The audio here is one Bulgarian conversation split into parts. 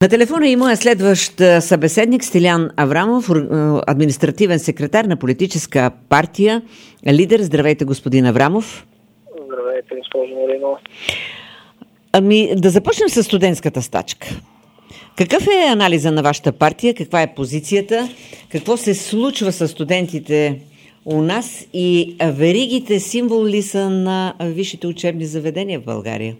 На телефона и моя следващ събеседник Стилян Аврамов, административен секретар на политическа партия Лидер. Здравейте, господин Аврамов. Здравейте, госпожо Маринова. Да започнем с студентската стачка. Какъв е анализа на вашата партия? Каква е позицията? Какво се случва с студентите у нас и веригите символ ли са на висшите учебни заведения в България?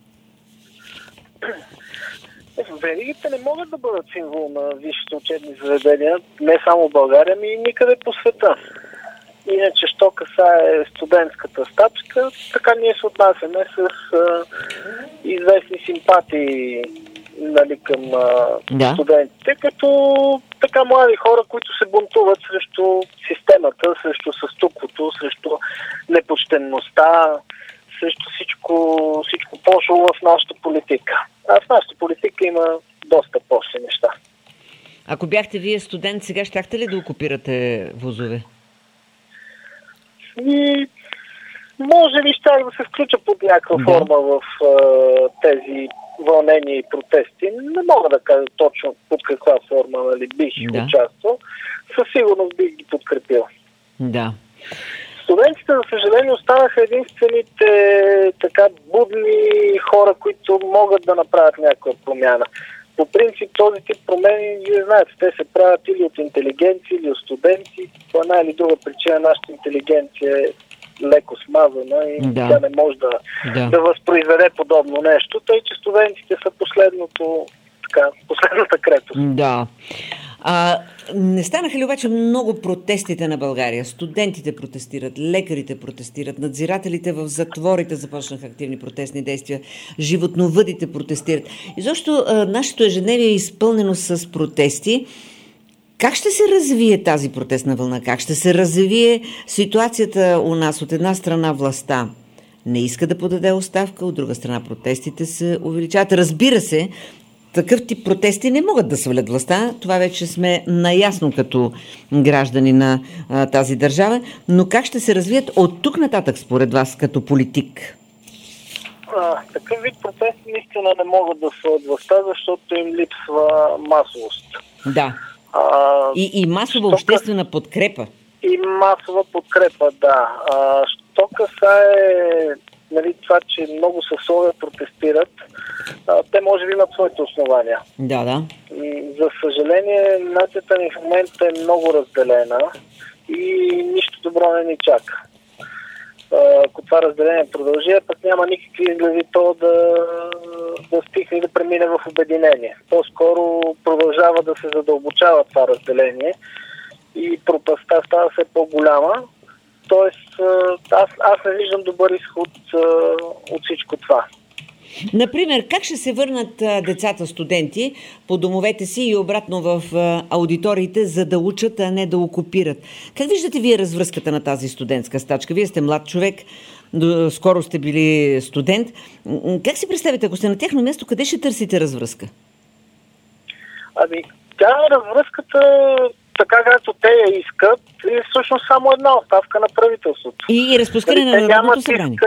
Веригите не могат да бъдат символ на висшите учебни заведения, не само в България, ами и никъде по света. Иначе, що касае студентската стачка, така ние се отнасяме с известни симпатии, нали, към студентите, като така млади хора, които се бунтуват срещу системата, срещу състуквото, срещу непочтенността, срещу всичко пошло в нашата политика. А в нашата политика има доста пошли неща. Ако бяхте вие студент, сега щяхте ли да окупирате вузове? И може би щях да се включа под някаква форма в тези вълнения и протести. Не мога да кажа точно под каква форма, нали, бих участвал. Със сигурност бих ги подкрепил. Да. Студентите, за съжаление, останаха единствените така будни хора, които могат да направят някаква промяна. По принцип, този тип промени, вие знаете, те се правят или от интелигенция, или от студенти. По една или друга причина нашата интелигенция е леко смазана и тя не може да възпроизведе подобно нещо. Тъй, че студентите са последната крепост. Да. Не станаха ли обаче много протестите на България? Студентите протестират, лекарите протестират, надзирателите в затворите започнаха активни протестни действия, животновъдите протестират. И защо нашето ежедневие е изпълнено с протести? Как ще се развие тази протестна вълна? Как ще се развие ситуацията у нас? От една страна властта не иска да подаде оставка, от друга страна протестите се увеличават. Разбира се, такъв тип протести не могат да свалят властта. Това вече сме наясно като граждани на тази държава. Но как ще се развият от тук нататък, според вас, като политик? Такъв вид протести наистина не могат да свалят властта, защото им липсва масовост. Да. И масова обществена подкрепа. И масова подкрепа, да. Що касае, нали, това, че много съсловия протестират, те може би имат своите основания. Да. За съжаление, нацията ни в момента е много разделена и нищо добро не ни чака. Ако това разделение продължи, пък няма никакви изгледи то да стихне и да премине в обединение. По-скоро продължава да се задълбочава това разделение и пропастта става все по-голяма. Тоест, аз не виждам добър изход от всичко това. Например, как ще се върнат децата студенти по домовете си и обратно в аудиториите, за да учат, а не да окупират? Как виждате вие развръзката на тази студентска стачка? Вие сте млад човек, скоро сте били студент. Как си представите, ако сте на тяхно място, къде ще търсите развръзка? Развръзката, така както те я искат, е всъщност само една оставка на правителството. И разпускане на Народното събрание.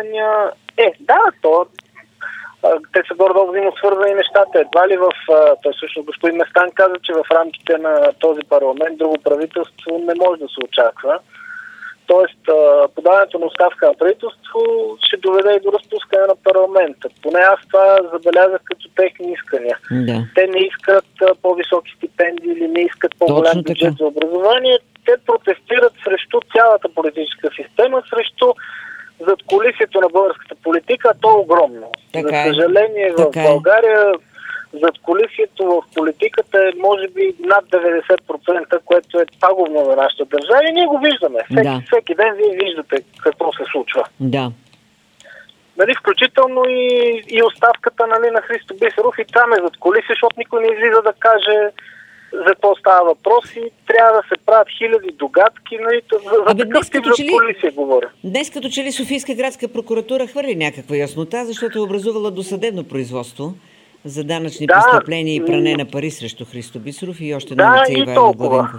Те са горе-долу взаимосвързани нещата. Едва ли той всъщност господин Местан каза, че в рамките на този парламент друго правителство не може да се очаква. Тоест, подаването на оставка на правителство ще доведе и до разпускане на парламента. Поне аз това забелязах като техни искания. Да. Те не искат по-високи стипендии или не искат по-голям бюджет за образование. Те протестират срещу цялата политическа система, срещу задкулисието на българската политика, то е огромно. За съжаление, в България задкулисието в политиката е може би над 90%, което е пагубно на нашата държава и ние го виждаме. Всеки ден вие виждате какво се случва. Да. Нали, включително и оставката, нали, на Христо Бисеров, и там е задкулисие, защото никой не излиза да каже за какво става въпрос и трябва да се правят хиляди догадки. Нали, за такъв тип задкулисие говоря. Днес като че ли Софийска градска прокуратура хвърли някаква яснота, защото е образувала досъдебно производство за данъчни престъпления и пране на пари срещу Христо Бисеров и още на лице Ивайло Главенков.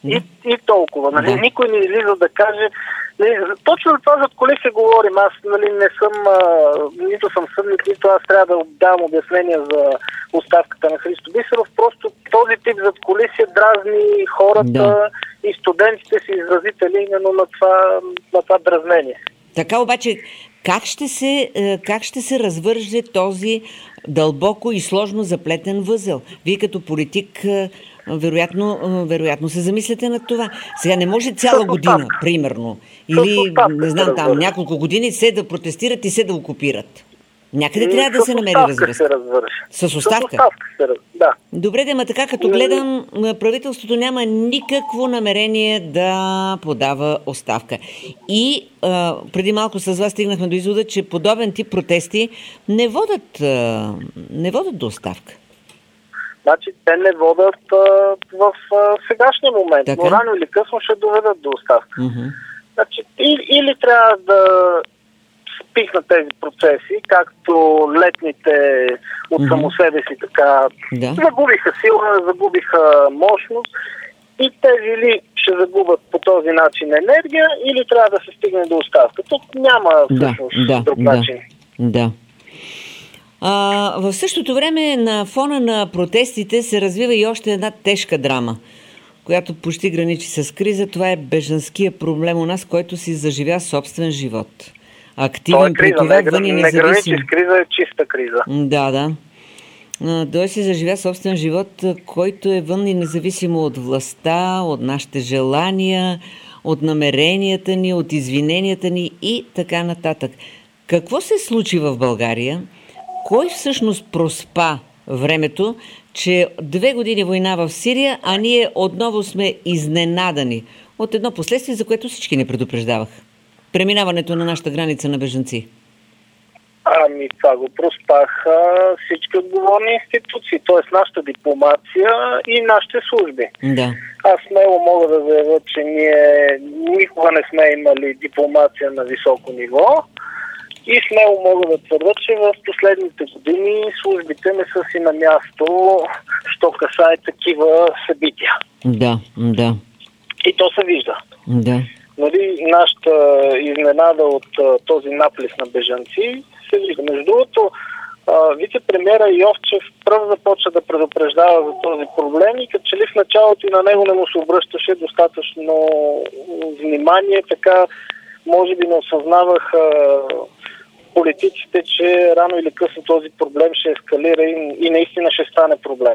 И толкова. Нали? Да. Никой не излиза да каже... Точно за това зад коли се говорим. Аз не съм... нито съм съдник, нито аз трябва да давам обяснения за оставката на Христо Бисеров. Просто този тип зад коли се дразни хората и студентите са изразители именно на това дразнение. Така обаче, как ще се развърже този дълбоко и сложно заплетен възел? Вие като политик вероятно се замисляте над това. Сега не може цяла година, примерно, или не знам там, няколко години се да протестират и се да окупират. Някъде трябва да се намери развръзка. С оставка? Да. Добре, ама така като гледам, правителството няма никакво намерение да подава оставка. И преди малко с вас стигнахме до извода, че подобен тип протести не водят до оставка. Значи те не водят в сегашния момент, така? Но рано или късно ще доведат до оставка. Значи, или трябва да спихнат тези процеси, както летните от само себе си така загубиха сила, загубиха мощност и тези или ще загубят по този начин енергия, или трябва да се стигне до оставка. Тук няма всъщност друг начин. Да. В същото време на фона на протестите се развива и още една тежка драма, която почти граничи с криза. Това е бежанския проблем у нас, който си заживя собствен живот. Активен при това, вън и независим. Не граничи с криза, е чиста криза. Да. Той си заживя собствен живот, който е вън и независимо от властта, от нашите желания, от намеренията ни, от извиненията ни и така нататък. Какво се случи в България? Кой всъщност проспа времето, че 2 години война в Сирия, а ние отново сме изненадани от едно последствие, за което всички ни предупреждаваха? Преминаването на нашата граница на бежанци. Това го проспаха всички отговорни институции, т.е. нашата дипломация и нашите служби. Да. Аз смело мога да заявя, че ние никога не сме имали дипломация на високо ниво и смело мога да твърда, че в последните години службите не са си на място, що касае такива събития. Да. И то се вижда. Да. Нали, нашата изненада от този наплив на бежанци се вижда. Между другото, вице-премиера Йовчев пръв започва да предупреждава за този проблем и като че ли в началото и на него не му се обръщаше достатъчно внимание, така може би не осъзнавах политиците, че рано или късно този проблем ще ескалира и наистина ще стане проблем.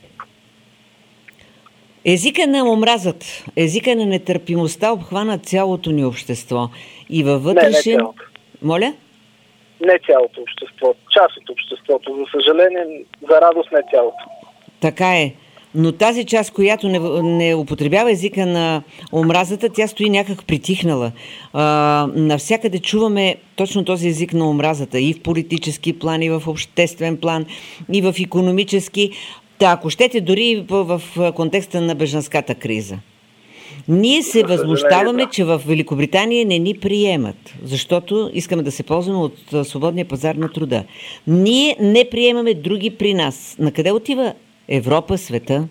Езика на омразът, езика на нетърпимостта обхвана цялото ни общество. И във вътрешен... Не цялото. Моля? Не цялото общество. Част от обществото. За съжаление, за радост не цялото. Така е. Но тази част, която не употребява езика на омразата, тя стои някак притихнала. Навсякъде чуваме точно този език на омразата. И в политически план, и в обществен план, и в икономически. Ако щете, дори в контекста на бежанската криза. Ние се възмущаваме, че в Великобритания не ни приемат, защото искаме да се ползваме от свободния пазар на труда. Ние не приемаме други при нас. На къде отива Европа, света?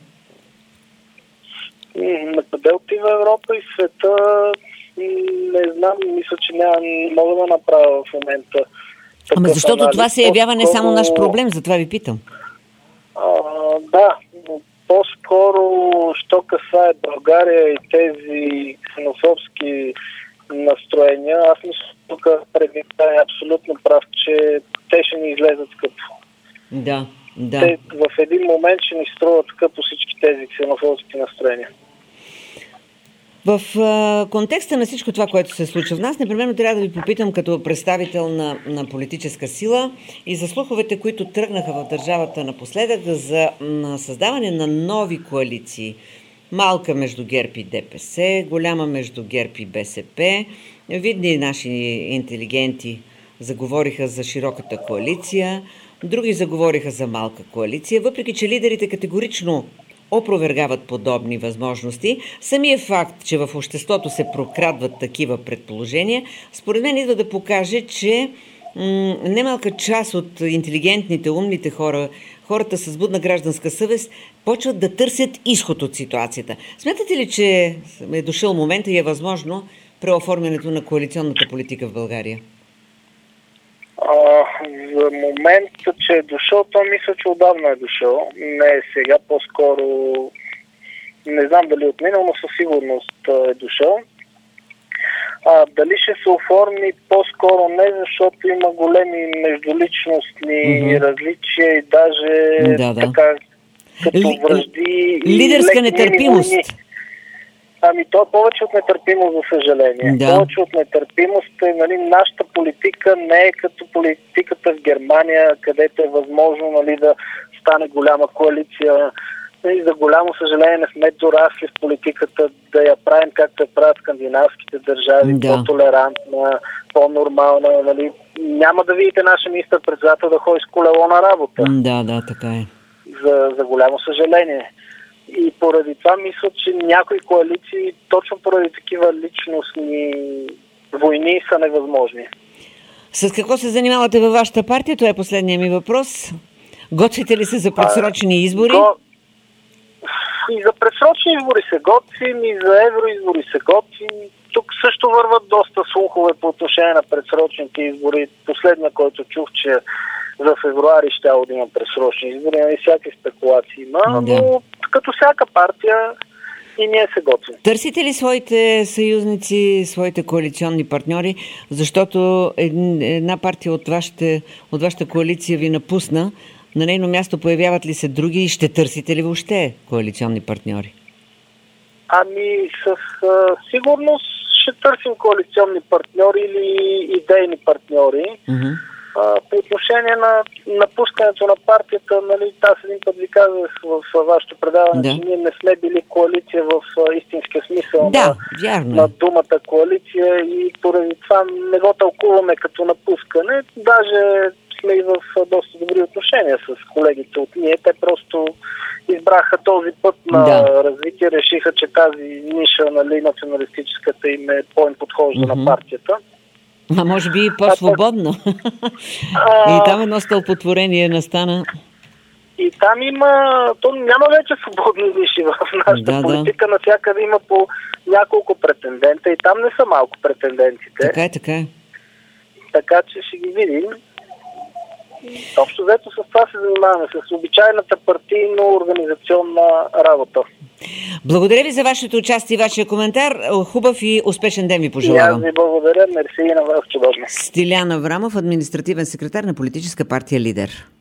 На къде отива Европа и света? Не знам, мисля, че мога да направя в момента. Ама защото анализ, това се явява не само наш проблем, затова ви питам. Да, по-скоро, що касае България и тези ксенофобски настроения, аз мисля, тук предмета е абсолютно прав, че те ще ни излезат скъпо. Да. Те в един момент ще ни струват скъпо всички тези ксенофобски настроения. В контекста на всичко това, което се случва в нас, непременно трябва да ви попитам като представител на политическа сила и за слуховете, които тръгнаха в държавата напоследък за създаване на нови коалиции. Малка между ГЕРБ и ДПС, голяма между ГЕРБ и БСП. Видни наши интелигенти заговориха за широката коалиция, други заговориха за малка коалиция, въпреки че лидерите категорично опровергават подобни възможности. Самият факт, че в обществото се прокрадват такива предположения, според мен идва да покаже, че немалка част от интелигентните, умните хората с будна гражданска съвест почват да търсят изход от ситуацията. Смятате ли, че е дошъл момента и е възможно преоформянето на коалиционната политика в България? За момента, че е дошъл, то мисля, че отдавна е дошъл. Не е сега, по-скоро не знам дали от минало, но със сигурност е дошъл. Дали ще се оформи, по-скоро не, защото има големи междуличностни различия и даже така като вражди. Лидерска нетърпимост. То е повече от нетърпимост, за съжаление. Да. Повече от нетърпимост е, нашата политика не е като политиката в Германия, където е възможно да стане голяма коалиция. И за голямо съжаление не сме дорасли в политиката да я правим както я правят скандинавските държави, по-толерантна, по-нормална. Няма да видите нашия министър-председател да ходи с колело на работа. Да, така е. За голямо съжаление. И поради това мисля, че някои коалиции, точно поради такива личностни войни, са невъзможни. С какво се занимавате във вашата партия? Това е последният ми въпрос. Готвите ли се за предсрочни избори? И за предсрочни избори се готвим, и за евроизбори се готвим. Тук също върват доста слухове по отношение на предсрочните избори. Последния, който чух, че за февруари ще да има предсрочни избори, и всякакви спекулации има, но като всяка партия и ние се готвим. Търсите ли своите съюзници, своите коалиционни партньори, защото една партия от вашата коалиция ви напусна, на нейно място появяват ли се други и ще търсите ли въобще коалиционни партньори? Със сигурност ще търсим коалиционни партньори или идейни партньори. По отношение на напускането на партията, аз един път ви казах в вашето предаване, че ние не сме били коалиция в истинския смисъл на думата коалиция и поради това не го тълкуваме като напускане. Даже сме и в доста добри отношения с колегите от ние. Те просто избраха този път на развитие, решиха, че тази ниша, националистическата им е по-им подхожда на партията. Може би и по-свободно. И там едно стълпотворение настана. И там няма вече свободни ниши в нашата политика. Навсякъде има по няколко претендента и там не са малко претендентите. Така е. Така че ще ги видим. Общо взето с това се занимаваме, с обичайната партийно-организационна работа. Благодаря ви за вашето участие и вашия коментар. Хубав и успешен ден ви пожелавам. Аз ви благодаря. Мерси и на вас, чудовно. Стилян Аврамов, административен секретар на политическа партия Лидер.